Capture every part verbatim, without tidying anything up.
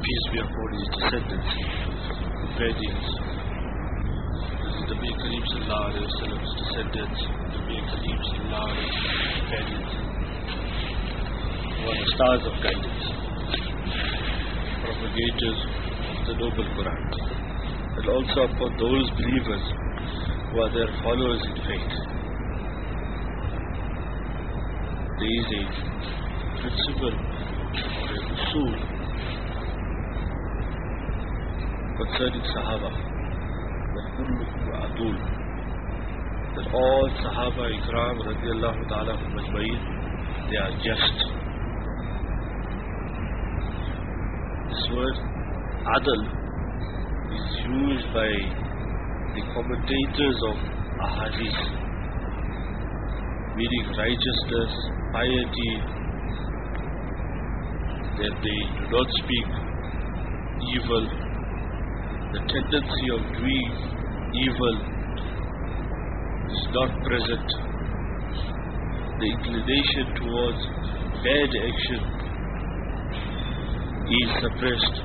peace be upon his descendants, companions. This is Nabi Kareem Sallallahu Alaihi Wasallam's descendants, Nabi Kareem Sallallahu Alaihi Wasallam's companions, who are the stars of guidance, propagators of the noble Quran, and also upon those believers who are their followers in faith. There is a principle or a usul concerning Sahaba, that kullukum adul, that all Sahaba Ikram radiallahu ta'ala majma'in, they are just. This word adl is used by the commentators of ahadith, meaning righteousness, piety, that they do not speak evil, the tendency of doing evil is not present, the inclination towards bad action is suppressed.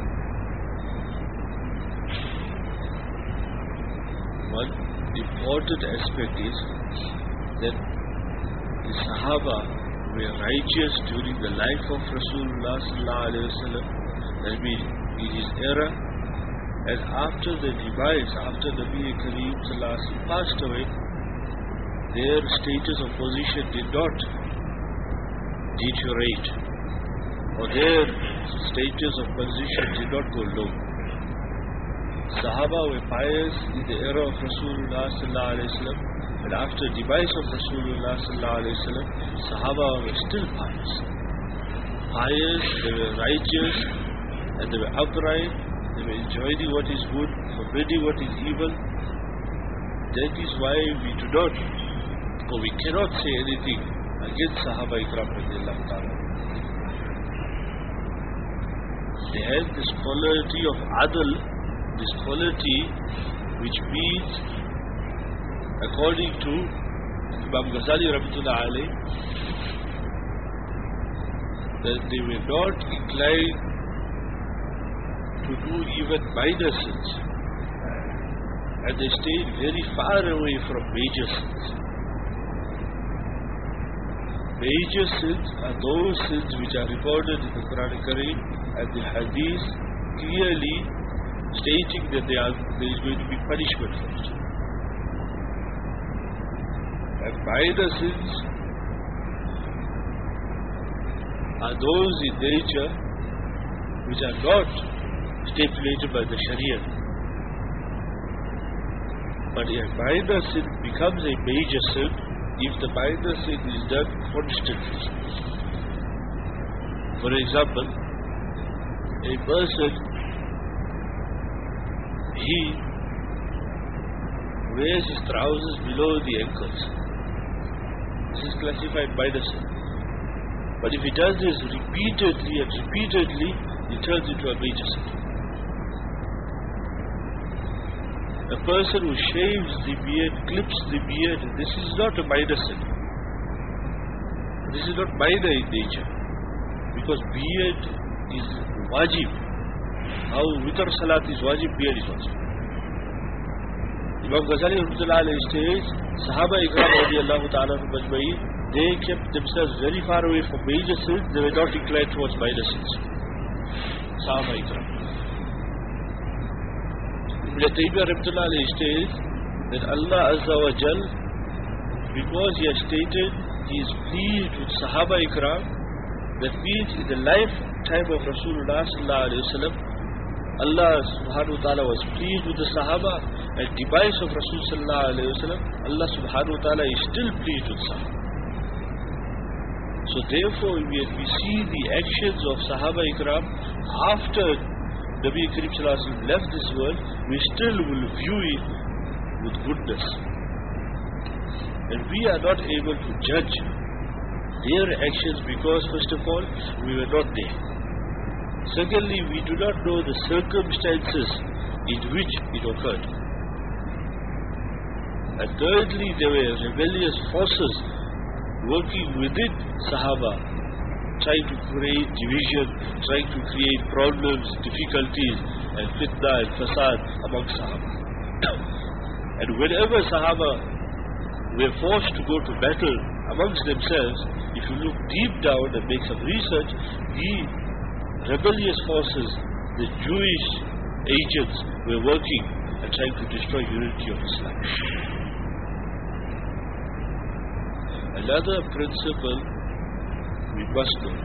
One important aspect is that the Sahaba were righteous during the life of Rasulullah Sallallahu Alaihi Wasallam, that means in his era, and after the demise, after Nabi Kareem Sallallahu Alaihi Wasallam passed away, their status of position did not deteriorate, or their status of position did not go low. Sahaba were pious in the era of Rasulullah Sallallahu Alaihi Wasallam, and after the demise of Rasulullah Sallallahu Alaihi Wasallam, Sahaba were still pious. Pious, they were righteous, and they were upright, they were enjoying what is good, forbidding what is evil. That is why we do not, or we cannot say anything against Sahaba Ikram radiallahu ta'ala. They had this quality of adl, this quality which means, according to Imam Ghazali Rahmatullah Alayh, that they were not inclined to do even minor sins, and they stayed very far away from major sins. Major sins are those sins which are reported in the Quran Kareem and the Hadith, clearly stating that they are, there is going to be punishment for it. And minor sins are those in nature which are not stipulated by the Sharia. But a minor sin becomes a major sin if the minor sin is done constantly. For example, a person, he wears his trousers below the ankles. This is classified minor sin. But if he does this repeatedly and repeatedly, it turns into a major sin. A person who shaves the beard, clips the beard, this is not a minor sin. This is not minor in nature, because beard is wajib. How witr salat is wajib, beard is wajib. Imam Ghazali Rahmatullah Alayhi says, Sahaba Ikram radiallahu ta'ala majma'in, they kept themselves very far away from major sins, they were not inclined towards minor sins. Sahaba Ikram. Ibn Taymiyyah Rahmatullah Alayhi states that Allah Azza wa Jal, because He has stated He is pleased with Sahaba Ikram, that means in the lifetime of Rasulullah Sallallahu Alaihi Wasallam, Allah Subhanahu wa Ta'ala was pleased with the Sahaba, and demise of Rasul Sallallahu Alaihi Wasallam, Allah Subhanahu wa Ta'ala is still pleased with Sahaba. So therefore, when we see the actions of Sahaba Ikram after Nabi Kareem Sallallahu Alaihi Wasallam left this world, we still will view it with goodness. And we are not able to judge their actions because, first of all, we were not there. Secondly, we do not know the circumstances in which it occurred. And thirdly, there were rebellious forces working within Sahaba trying to create division, trying to create problems, difficulties, and fitna and fasad among Sahaba. And whenever Sahaba were forced to go to battle amongst themselves, if you look deep down and make some research, the rebellious forces, the Jewish agents, were working and trying to destroy unity of Islam. Another principle we must know,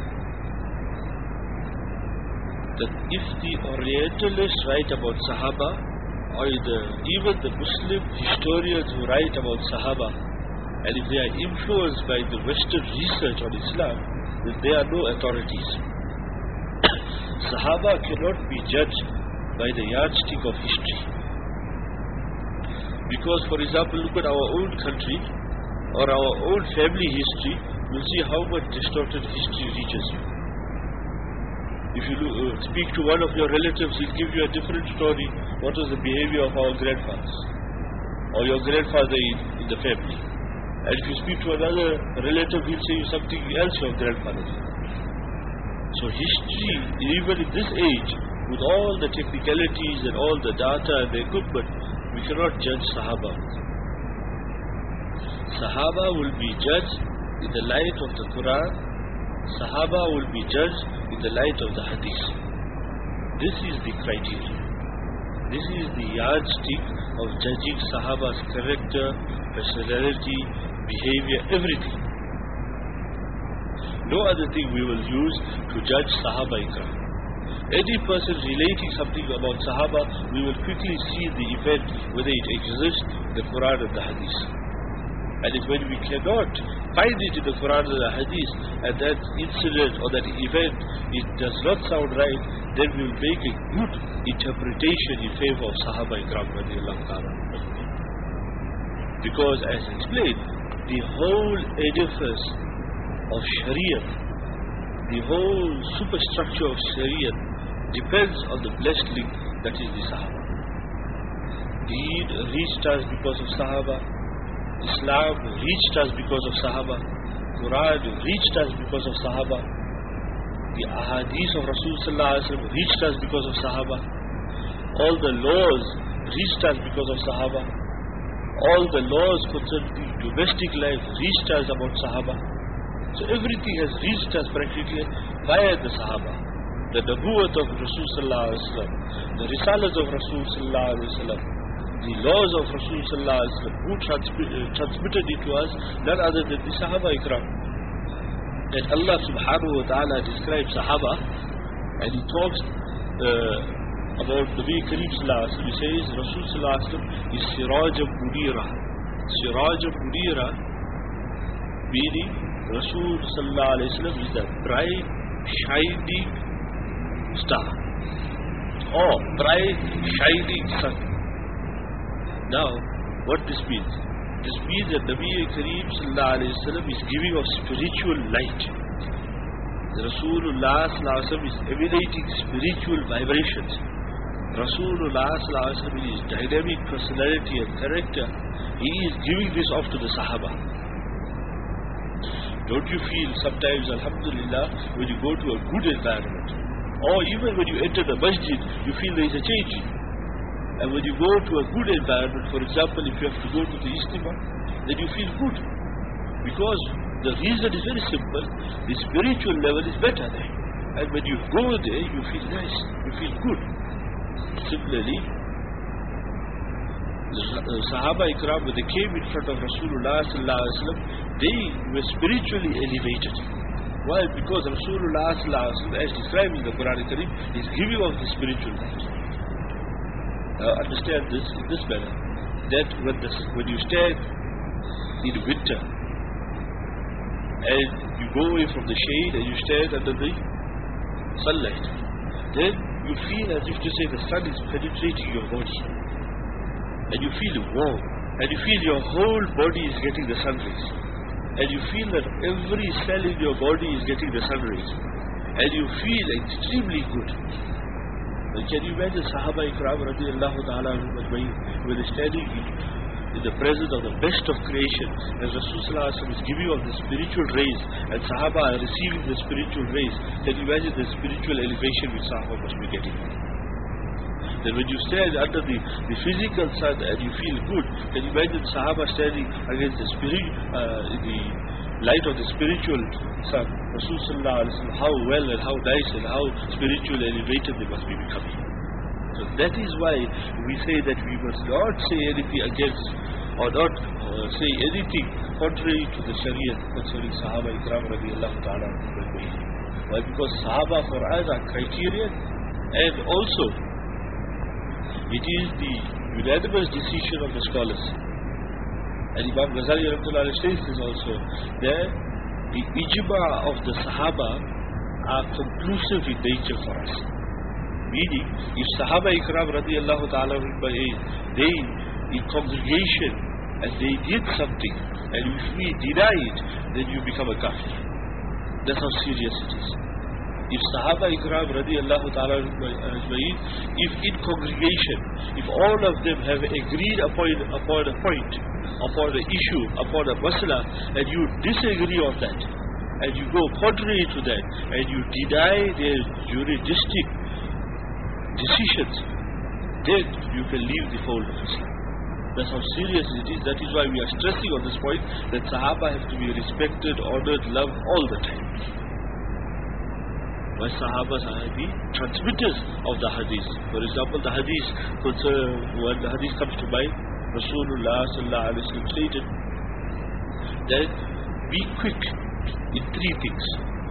that if the Orientalists write about Sahaba, or the, even the Muslim historians who write about Sahaba, and if they are influenced by the Western research on Islam, then they are no authorities. Sahaba cannot be judged by the yardstick of history. Because, for example, look at our own country or our own family history, you'll see how much distorted history reaches you. If you look, uh, speak to one of your relatives, he'll give you a different story. What was the behavior of our grandfathers or your grandfather in, in the family? And if you speak to another relative, he'll say you something else your grandfather did. So history, even in this age, with all the technicalities and all the data and the equipment, we cannot judge Sahaba. Sahaba will be judged in the light of the Quran. Sahaba will be judged in the light of the Hadith. This is the criteria. This is the yardstick of judging Sahaba's character, personality, behavior, everything. No other thing we will use to judge Sahaba Ikram. Any person relating something about Sahaba, we will quickly see the event, whether it exists in the Quran and the Hadith. And if when we cannot find it in the Quran and the Hadith, and that incident or that event, it does not sound right, then we will make a good interpretation in favor of Sahaba Ikram radiallahu ta'ala. Because as explained, the whole edifice of Shariah, the whole superstructure of Shariah depends on the blessed link that is the Sahaba. Deen reached us because of Sahaba. Islam reached us because of Sahaba. Quran reached us because of Sahaba. The ahadith of Rasul sallallahu alaihi wasallam reached us because of Sahaba. All the laws reached us because of Sahaba. All the laws concerning domestic life reached us about Sahaba. So everything has reached us practically via the Sahaba. The Nabuwwat of Rasul sallallahu alaihi wasallam, the Risalas of Rasul sallallahu alaihi wasallam, the laws of Rasul sallallahu alaihi wasallam, who transmi- uh, transmitted it to us, none other than the Sahaba Ikram. And Allah subhanahu wa ta'ala describes Sahaba, and He talks uh, about Nabi Kareem sallallahu alaihi wasallam. He says Rasul sallallahu alaihi wasallam is Sirajam Munira. Sirajam Munira, meaning Rasul sallallahu alaihi wasallam is the bright, shining star, or bright, shining sun. Now, what this means? This means that Nabi Kareem sallallahu alayhi wa sallam is giving of spiritual light. Rasulullah sallallahu alayhi wa sallam is emanating spiritual vibrations. Rasulullah sallallahu alayhi wa sallam, in his dynamic personality and character, he is giving this off to the Sahaba. Don't you feel sometimes, alhamdulillah, when you go to a good environment, or even when you enter the masjid, you feel there is a change? And when you go to a good environment, for example, if you have to go to the Ijtima, then you feel good. Because the reason is very simple. The spiritual level is better there. And when you go there, you feel nice, you feel good. Similarly, the Sahaba Ikram, when they came in front of Rasulullah sallallahu alaihi wasallam, they were spiritually elevated. Why? Because Rasulullah sallallahu alaihi wasallam, as described in the Quran Kareem, is giving off the spiritual light. Uh, understand this in this manner, that when, this, when you stand in winter and you go away from the shade and you stand under the sunlight, then you feel as if to say the sun is penetrating your body, and you feel warm, and you feel your whole body is getting the sun rays, and you feel that every cell in your body is getting the sun rays, and you feel extremely good. Can you imagine Sahaba Ikram radiallahu ta'ala when they're standing in the presence of the best of creation, as Rasulullah is giving of the spiritual rays and Sahaba are receiving the spiritual rays, then imagine the spiritual elevation which Sahaba must be getting. Then when you stand under the, the physical sun and you feel good, then imagine Sahaba standing against the spirit, uh, the light of the spiritual sun. Rasulullah, how well and how nice and how spiritual elevated they must be becoming. So that is why we say that we must not say anything against or not uh, say anything contrary to the Sharia concerning Sahaba Ikram radiallahu ta'ala. Why? Because Sahaba for us are criterion, and also it is the unanimous decision of the scholars. And Imam Ghazali rahmatullahi says this also, that the ijma of the Sahaba are conclusive in nature for us. Meaning, if Sahaba Ikram radiallahu ta'ala they in congregation and they did something, and if we deny it, then you become a kafir. That's how serious it is. If Sahaba Ikram radiallahu ta'ala, if in congregation, if all of them have agreed upon, upon a point, upon an issue, upon a masala, and you disagree on that, and you go contrary to that, and you deny their juristic decisions, then you can leave the fold of Islam. That's how serious it is. That is why we are stressing on this point that Sahaba have to be respected, honored, loved all the time. Why Sahabas are the transmitters of the hadith. For example, the hadith, when the hadith comes to mind, Rasulullah sallallahu alaihi wasallam stated that be quick in three things.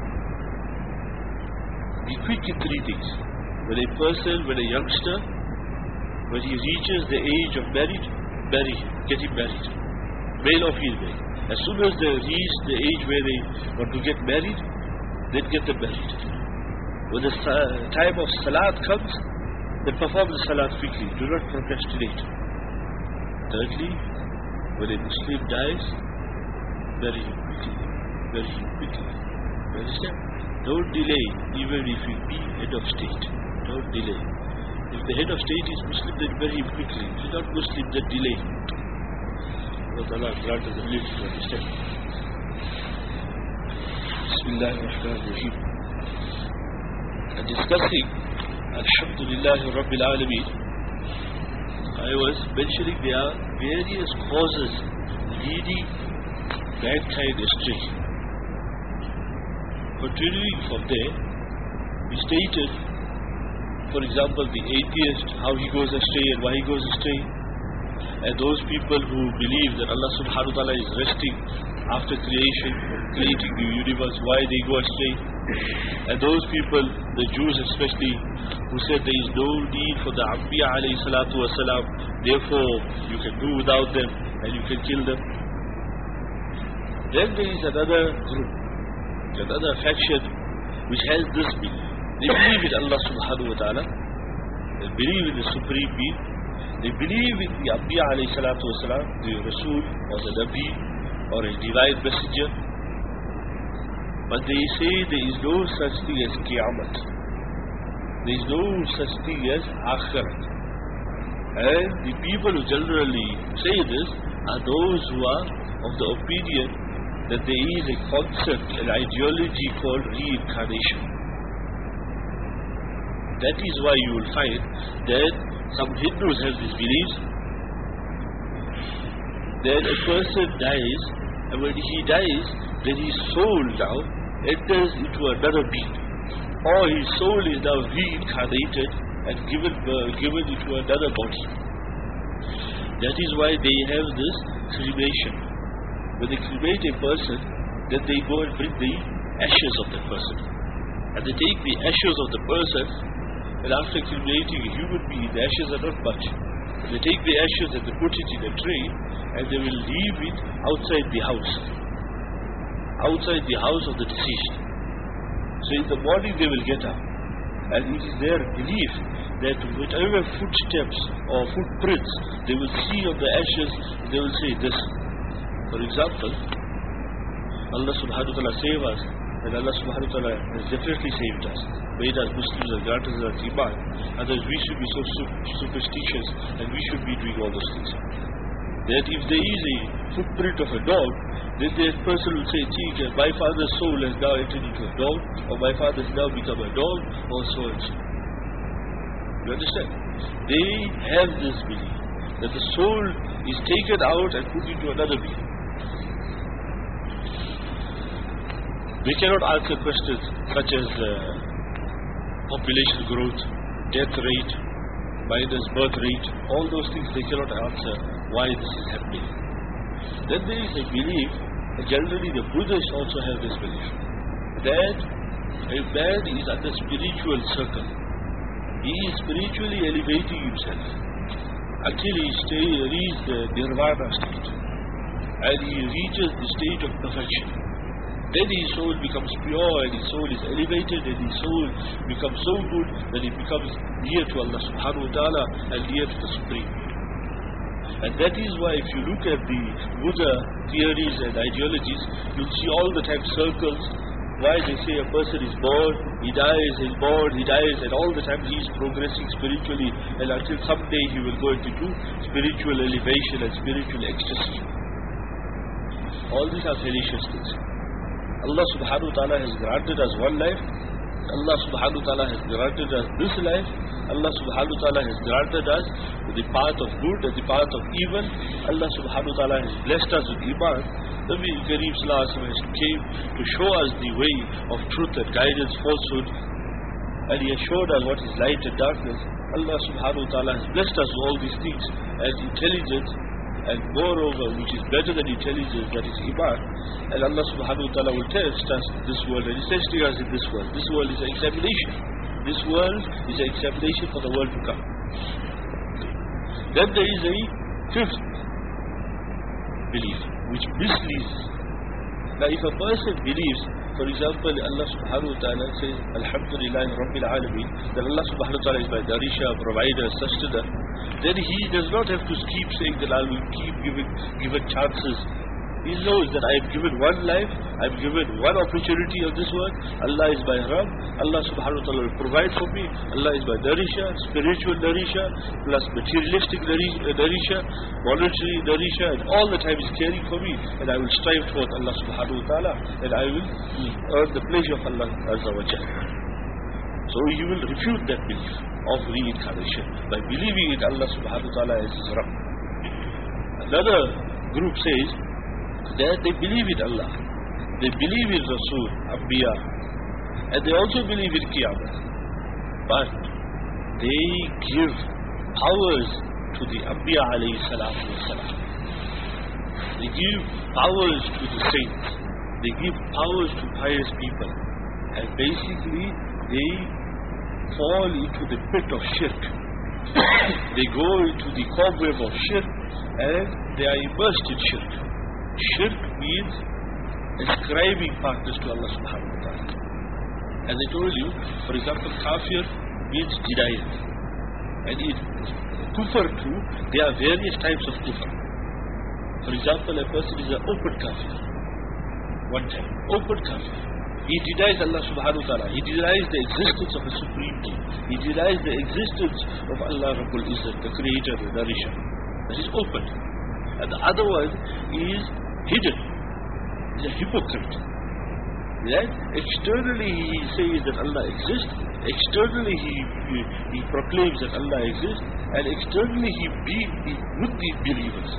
Be quick in three things. When a person, when a youngster, when he reaches the age of marriage, marry him, get him married. Male or female. As soon as they reach the age where they want to get married, then get them married. When the time of salat comes, then perform the salat quickly. Do not procrastinate. Thirdly, when a Muslim dies, bury him quickly. Bury him quickly. You understand? Don't delay, even if you be head of state. Don't delay. If the head of state is Muslim, then bury him quickly. If he's not Muslim, then delay. What Allah grant us the ability to understand. Bismillah ar-Rahman ar-Rahim. And discussing Alhamdulillah Rabbil Alameen, I was mentioning there are various causes leading mankind astray. Continuing from there, we stated, for example, the atheist, how he goes astray and why he goes astray, and those people who believe that Allah subhanahu wa ta'ala is resting after creation, creating the universe, why they go astray, and those people, the Jews especially, who said there is no need for the Anbiya alayhi salatu wasalam, therefore you can do without them and you can kill them. Then there is another group, another faction which has this belief. They believe in Allah subhanahu wa ta'ala, they believe in the supreme being, they believe in the Anbiya alayhi salatu wasalam, the Rasul or the Nabi or a divine messenger, but they say there is no such thing as Qiyamah. There is no such thing as Akhirat. And the people who generally say this are those who are of the opinion that there is a concept, an ideology called reincarnation. That is why you will find that some Hindus have these beliefs that a person dies, and when he dies, then his soul now enters into another being, or his soul is now reincarnated and given uh, given into another body. That is why they have this cremation. When they cremate a person, then they go and bring the ashes of that person, and they take the ashes of the person, and after cremating a human being, the ashes are not much. They take the ashes and they put it in a tray, and they will leave it outside the house. Outside the house of the deceased. So in the morning they will get up, and it is their belief that whatever footsteps or footprints they will see on the ashes, they will say this. For example, Allah subhanahu wa ta'ala save us, and Allah subhanahu wa ta'ala has definitely saved us. Made us Muslims and granted us Iman. Otherwise we should be so superstitious and we should be doing all those things. that if there is a footprint of a dog, then that person will say, "Gee, my father's soul has now entered into a dog, or my father has now become a dog, or so and so." You understand? They have this belief that the soul is taken out and put into another being. They cannot answer questions such as uh, population growth, death rate, minus birth rate, all those things they cannot answer why this is happening. Then there is a belief, and generally the Buddhists also have this belief, that a man is under spiritual circle. He is spiritually elevating himself until he stay, reaches the nirvana state, and he reaches the state of perfection. Then his soul becomes pure, and his soul is elevated, and his soul becomes so good that it becomes near to Allah subhanahu wa ta'ala and near to the Supreme. And that is why if you look at the Buddha theories and ideologies, you'll see all the time circles. Why they say a person is born, he dies, he's born, he dies, and all the time he is progressing spiritually, and until someday he will go into spiritual elevation and spiritual ecstasy. All these are fallacious things. Allah subhanahu wa ta'ala has granted us one life. Allah subhanahu wa ta'ala has granted us this life. Allah subhanahu wa ta'ala has granted us the path of good and the path of evil. Allah subhanahu wa ta'ala has blessed us with iman. Nabi Kareem sallallahu alaihi wasallam came to show us the way of truth and guidance, falsehood, and he has showed us what is light and darkness. Allah subhanahu wa ta'ala has blessed us with all these things as intelligence, and moreover, which is better than intelligence, that is iman. And Allah subhanahu wa ta'ala will test us in this world, and He testing us in this world. This world is an examination. This world is an examination for the world to come. Then there is a fifth belief, which misleads. Now if a person believes, for example, Allah subhanahu wa ta'ala says, Alhamdulillah Rabbil Alameen, that Allah subhanahu wa ta'ala is my Darisha, provider, sustainer, then he does not have to keep saying that I will keep giving given chances. He knows that I am given one life, I am given one opportunity of this world. Allah is my Rabb, Allah subhanahu wa ta'ala will provide for me. Allah is my Darisha, spiritual Darisha, plus materialistic Darisha, monetary Darisha, and all the time is caring for me. And I will strive towards Allah subhanahu wa ta'ala, and I will earn the pleasure of Allah azza wa jalla. So he will refute that belief of reincarnation by believing in Allah subhanahu wa ta'ala as his Rabb. Another group says that they believe in Allah, they believe in Rasul, Anbiya, and they also believe in Qiyamah, but they give powers to the Anbiya alayhi salatu wasalam. They give powers to the saints, they give powers to pious people, and basically they fall into the pit of shirk. They go into the cobweb of shirk, and they are immersed in shirk. Shirk means ascribing partners to Allah subhanahu wa ta'ala. As I told you, for example, kafir means denial. And in kufr too, there are various types of kufr. For example, a person is an open kafir. One time, open kafir. He denies Allah subhanahu wa ta'ala. He denies the existence of a supreme being. He denies the existence of Allah Rabbul Izzat, the creator, the nourisher. That is open. And the other one is hidden. He is a hypocrite. Right? Externally he says that Allah exists. Externally he, he, he proclaims that Allah exists. And externally he be, be with the believers.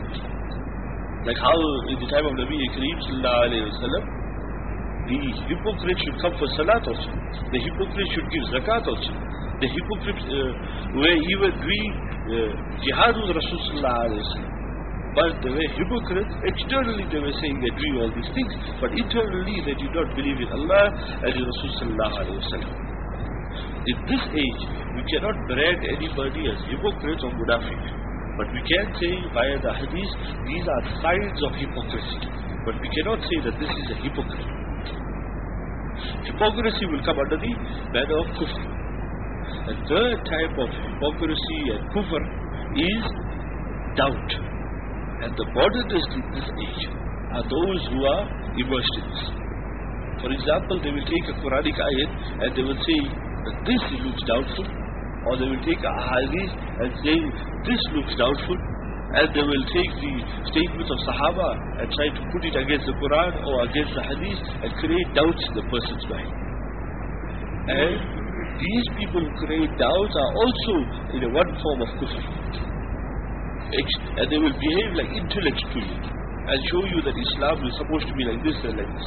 Like how in the time of Nabi Kareem sallallahu alayhi wa sallam, the hypocrite should come for salat also. The hypocrite should give zakat also. The hypocrites uh, were even doing uh, jihad with Rasul sallallahu alayhi wa sallam. But they were hypocrites. Externally they were saying they're doing all these things, but internally they did not believe in Allah and in Rasul sallallahu alayhi wa sallam. In this age, we cannot brand anybody as hypocrite or munafiq. But we can say via the hadith, these are signs of hypocrisy. But we cannot say that this is a hypocrite. Hypocrisy will come under the banner of kufr. The third type of hypocrisy and kufr is doubt. And the modernists in this age are those who are immersed in this. For example, they will take a Quranic ayat and they will say that this looks doubtful, or they will take a hadith and say this looks doubtful, and they will take the statements of Sahaba and try to put it against the Quran or against the Hadith and create doubts in the person's mind. And these people who create doubts are also in a one form of kufr. And they will behave like intellects to you and show you that Islam is supposed to be like this and like this.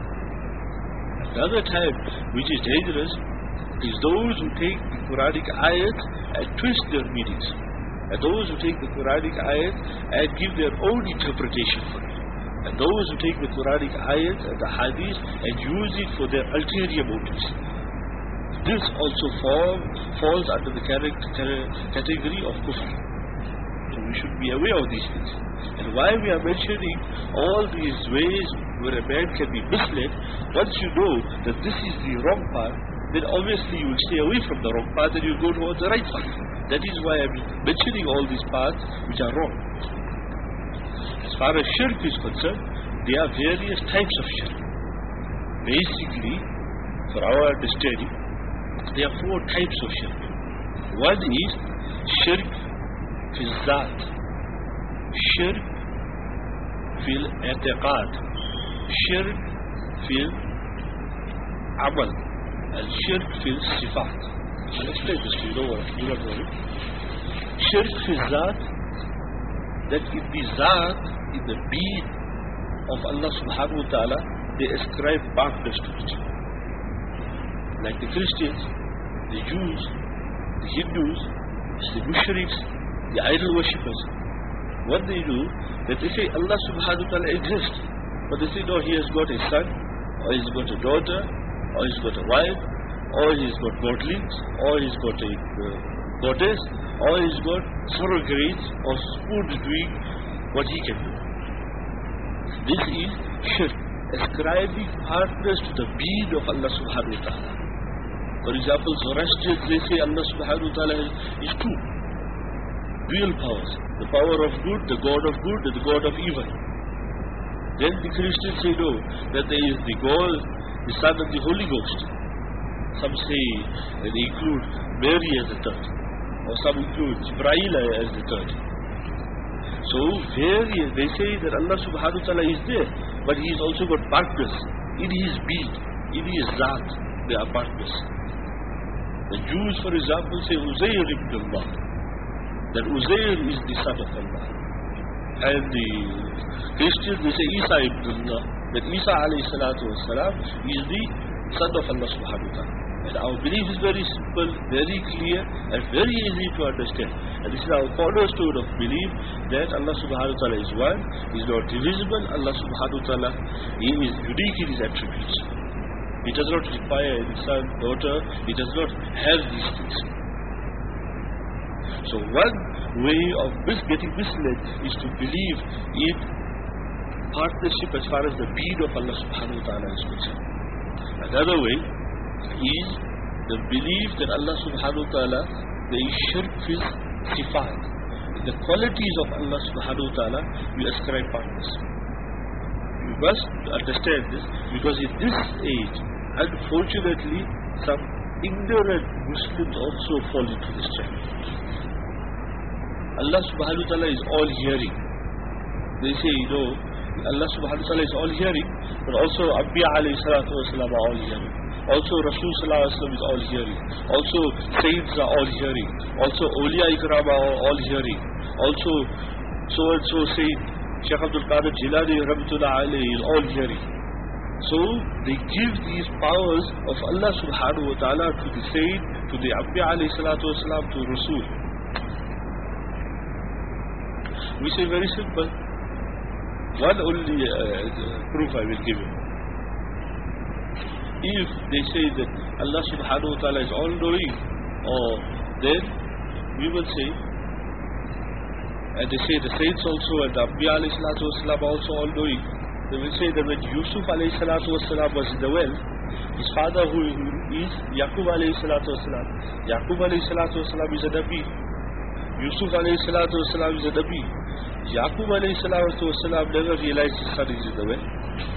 Another type which is dangerous is those who take the Quranic ayats and twist their meanings. And those who take the Quranic ayat and give their own interpretation for it. And those who take the Quranic ayat and the hadith and use it for their ulterior motives. This also fall, falls under the category of kufr. So we should be aware of these things. And why we are mentioning all these ways where a man can be misled, once you know that this is the wrong path, then obviously you will stay away from the wrong path and you will go towards the right path. That is why I am mentioning all these paths which are wrong. As far as shirk is concerned, there are various types of shirk. Basically, for our understanding, there are four types of shirk. One is shirk fil zat, shirk fil i'tiqad, shirk fil amal, and shirk fil sifat. I'll explain this to you, don't worry, do not worry. Shirk fil zat, that in the zat, in the being of Allah subhanahu wa ta'ala, they ascribe partners to it. Like the Christians, the Jews, the Hindus, the Mushriks, the idol worshippers. What they do, that they say Allah subhanahu wa ta'ala exists, but they say no, he has got a son, or he's got a daughter, or he's got a wife, or he's got godlings, or he's got a uh, goddess, or he's got surrogates, or spoons doing what he can do. This is shirk, ascribing partners to the being of Allah subhanahu wa ta'ala. For example, Zoroastrians, they say Allah subhanahu wa ta'ala is two real powers, the power of good, the God of good, and the God of evil. Then the Christians say no, that there is the God, the Son and the Holy Ghost. Some say that they include Mary as the third, or some include Jibreel as the third. So various, they say that Allah subhanahu wa ta'ala is there, but he has also got partners in his being, in his zat, they are partners. The Jews, for example, say Uzair ibn Allah, that Uzair is the son of Allah. And the Christians, they say Isa ibn Allah, that Isa alayhi salatu wasalam is the son of Allah subhanahu wa ta'ala. And our belief is very simple, very clear, and very easy to understand. And this is our cornerstone of belief, that Allah subhanahu wa ta'ala is one, He is not divisible, Allah subhanahu wa ta'ala, He is unique in His attributes. He does not require any son, daughter, He does not have these things. So one way of mis getting misled is to believe in partnership as far as the being of Allah subhanahu wa ta'ala is concerned. Another way is the belief that Allah subhanahu wa ta'ala, there is shirk fil sifat. In the qualities of Allah subhanahu wa ta'ala, we ascribe partners. You must understand this, because in this age, unfortunately, some ignorant Muslims also fall into this trap. Allah subhanahu wa ta'ala is all hearing. They say, you know, Allah subhanahu wa ta'ala is all hearing, but also Anbiya alayhi salatu wasalam are all hearing. Also Rasul sallallahu alayhi wa sallam is all hearing. Also saints are all hearing. Also awliya ikram are all hearing. Also so and so saint Shaykh Abdul Qadir Jilani rahmatullah alayhi is all hearing. So they give these powers of Allah subhanahu wa ta'ala to the saint, to the Anbiya alayhi salatu wasalam, to Rasul. We say very simple. One only uh, proof I will give you. If they say that Allah subhanahu wa ta'ala is all knowing, or then we will say, and they say the saints also and the Anbiya alayhi salatu wasalam also all knowing, they will say that when Yusuf alayhi salatu wasalam was in the well, his father who is Yaqub alayhi salatu wasalam, Yaqub alayhi salatu wasalam is a Nabi, Yusuf alayhi salatu wasalam is a Nabi. Yaqub alayhi salatu wasalam never realized his son is in the well.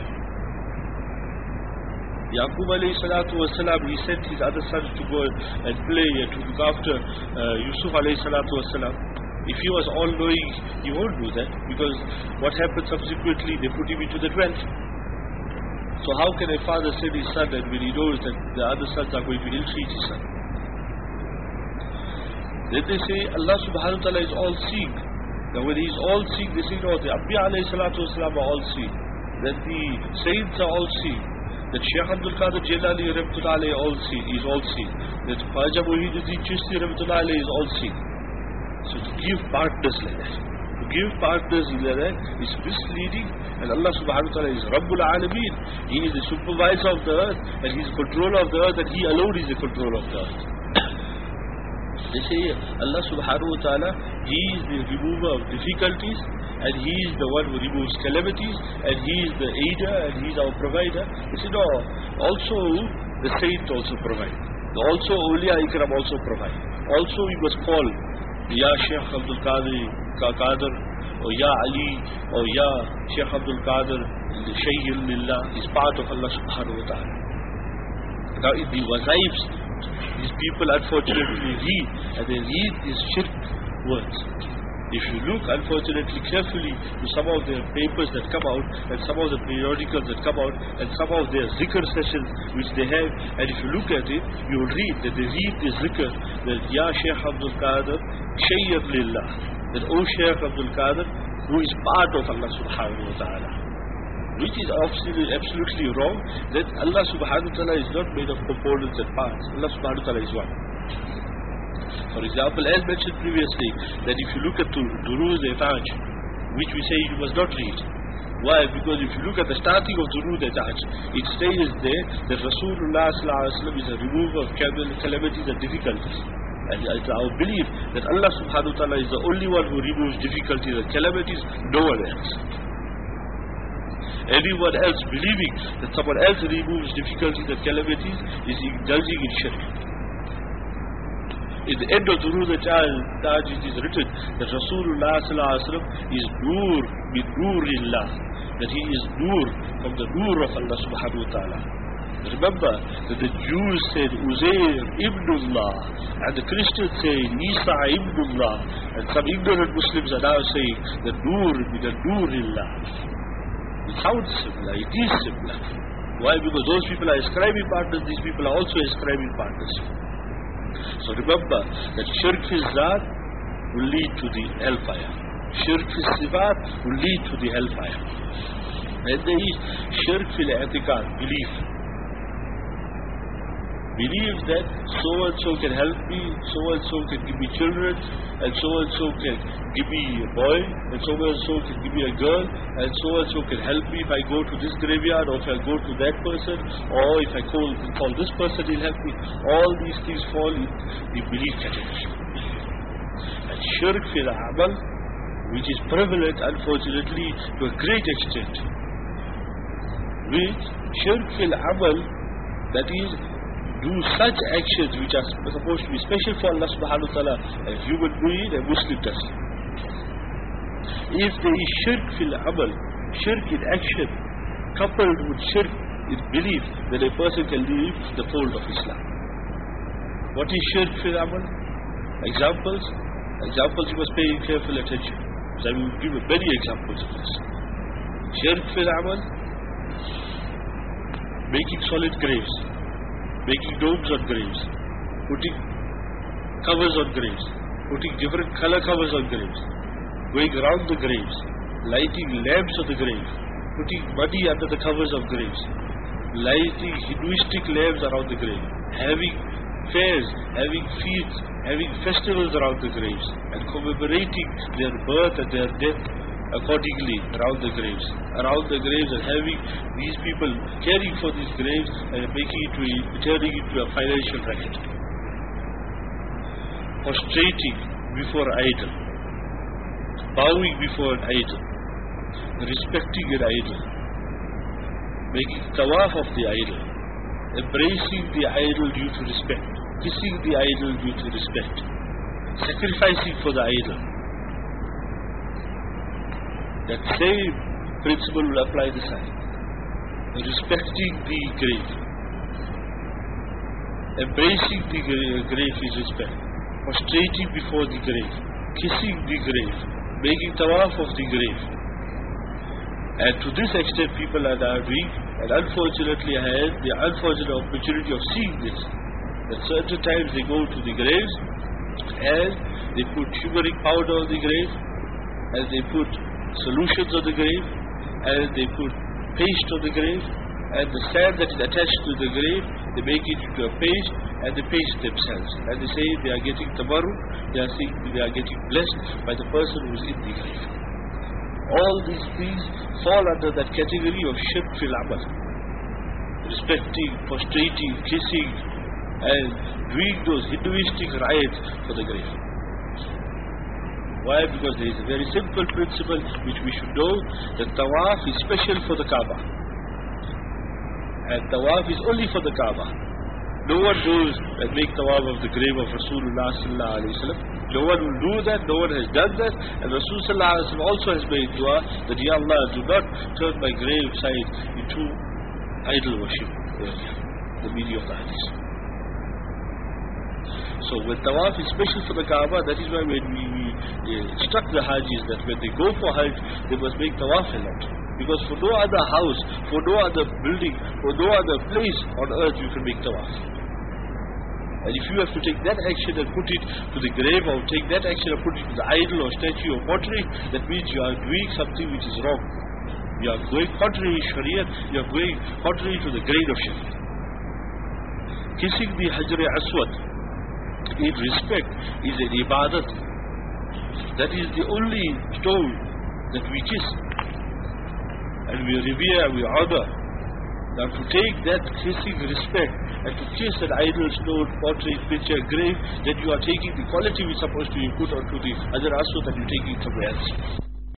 Yaqub alayhi salatu wasalam, he sent his other sons to go and play and to look after uh, Yusuf alayhi salatu wasalam. If he was all-knowing, he won't do that, because what happened subsequently, they put him into that well. So how can a father send his son and when he knows that the other sons are going to ill-treat his son? Then they say Allah subhanahu wa ta'ala is all-seeing. Now when he is all-seeing, they say no, the Anbiya alayhi salatu wasalam are all-seeing. That the saints are all-seeing. That Shaykh Abdul Qadir Jilani Rahmatullah alayhi all-seeing, is all-seeing. That Khwaja Muhyiddin Chishti Rahmatullah alayhi is all-seeing. So to give partners like that, to give partners like that is misleading, and Allah subhanahu wa ta'ala is Rabbul Alameen. He is the supervisor of the earth, and He is the controller of the earth, and He alone is the controller of the earth. They say Allah subhanahu wa ta'ala, He is the remover of difficulties, and He is the one who removes calamities, and He is the aider, and He is our provider. They say no, also the saint also provide. Also awliya ikram also provide. Also we must call Ya Shaykh Abdul Qadir, Qadir, or Ya Ali, or Ya Shaykh Abdul Qadir, the Shaykh Lillah is part of Allah subhanahu wa ta'ala. Now in the wazaifs, these people unfortunately read, and they read these shirk words. If you look unfortunately carefully to some of their papers that come out, and some of the periodicals that come out, and some of their zikr sessions which they have, and if you look at it, you will read that they read this zikr, that Ya Shaykh Abdul Qadir, Shaykh Lillah, that O Shaykh Abdul Qadir, who is part of Allah subhanahu wa ta'ala. Which is absolutely, absolutely wrong, that Allah subhanahu wa ta'ala is not made of components and parts. Allah subhanahu wa ta'ala is one. For example, as mentioned previously, that if you look at Duruz Etaj, which we say you must not read. Why? Because if you look at the starting of Duruz Etaj, it says there that Rasulullah sallallahu alaihi wasallam is a remover of calamities and difficulties. And it's our belief that Allah subhanahu wa ta'ala is the only one who removes difficulties and calamities, no one else. Anyone else believing that someone else removes difficulties and calamities is indulging in shirk. In the end of Durud al-Taj it is written that Rasulullah sallallahu alaihi wasallam is Nur min Nurillah, that he is Nur from the Nur of Allah subhanahu wa ta'ala. Remember that the Jews said Uzair ibnullah, and the Christians say Isa ibnullah, and some ignorant Muslims are now saying that Nur min Nurillah. It sounds similar, it is similar. Why? Because those people are ascribing partners, these people are also ascribing partners. So remember that shirk fi zat will lead to the hellfire. Shirk fi sifat will lead to the hellfire. And there is shirk fi i'tiqad, belief. Believe that so and so can help me, so and so can give me children, and so and so can give me a boy, and so and so can give me a girl, and so and so can help me if I go to this graveyard, or if I go to that person, or if I call, call this person, he'll help me. All these things fall in the belief category. And shirk fil amal, which is prevalent unfortunately to a great extent, which shirk fil amal, that is, do such actions which are supposed to be special for Allah subhanahu wa ta'ala, a human being, a Muslim does. If there is shirk fil amal, shirk in action, coupled with shirk in belief, then a person can leave the fold of Islam. What is shirk fil amal? Examples? Examples you must pay careful attention. So I will give many examples of this. Shirk fil amal, making solid graves, making domes on graves, putting covers on graves, putting different color covers on graves, going around the graves, lighting lamps on the grave, putting money under the covers of graves, lighting Hinduistic lamps around the grave, having fairs, having feasts, having festivals around the graves, and commemorating their birth and their death accordingly around the graves, around the graves, and having these people caring for these graves and making it to, turning it to a financial racket. Prostrating before idol, bowing before an idol, respecting an idol, making tawaf of the idol, embracing the idol due to respect, kissing the idol due to respect, sacrificing for the idol. That same principle will apply this side. Respecting the grave, embracing the grave is respect, prostrating before the grave, kissing the grave, making tawaf of the grave. And to this extent people are now doing, and unfortunately I had the unfortunate opportunity of seeing this. At certain times they go to the graves and they put turmeric powder on the grave, and they put solutions on the grave, and they put paste on the grave, and the sand that is attached to the grave, they make it into a paste, and they paste themselves. And they say they are getting tabarruk, they are saying they are getting blessed by the person who is in the grave. All these things fall under that category of shirk fil amal. Respecting, prostrating, kissing, and doing those Hinduistic rites for the grave. Why? Because there is a very simple principle which we should know, that tawaf is special for the Kaaba. And tawaf is only for the Kaaba. No one goes and make tawaf of the grave of Rasulullah sallallahu alaihi wasallam. No one will do that, no one has done that. And Rasul sallallahu alaihi wasallam also has made dua that, Ya Allah, do not turn my grave side into idol worship. The meaning of the hadith. So when tawaf is special for the Kaaba, that is why when we, we uh, instruct the Hajis that when they go for Hajj, they must make tawaf a lot. Because for no other house, for no other building, for no other place on earth you can make tawaf. And if you have to take that action and put it to the grave, or take that action and put it to the idol or statue or pottery, that means you are doing something which is wrong. You are going contrary to Sharia, you are going contrary to the grain of Sharia. Kissing the Hajar Aswad in respect is an ibadat. That is the only stone that we kiss, and we revere, we honor. Now to take that kissing respect and to kiss an idol, stone, pottery, picture, grave, then you are taking the quality which is supposed to be put onto the Hajar Aswad and you are taking it somewhere else.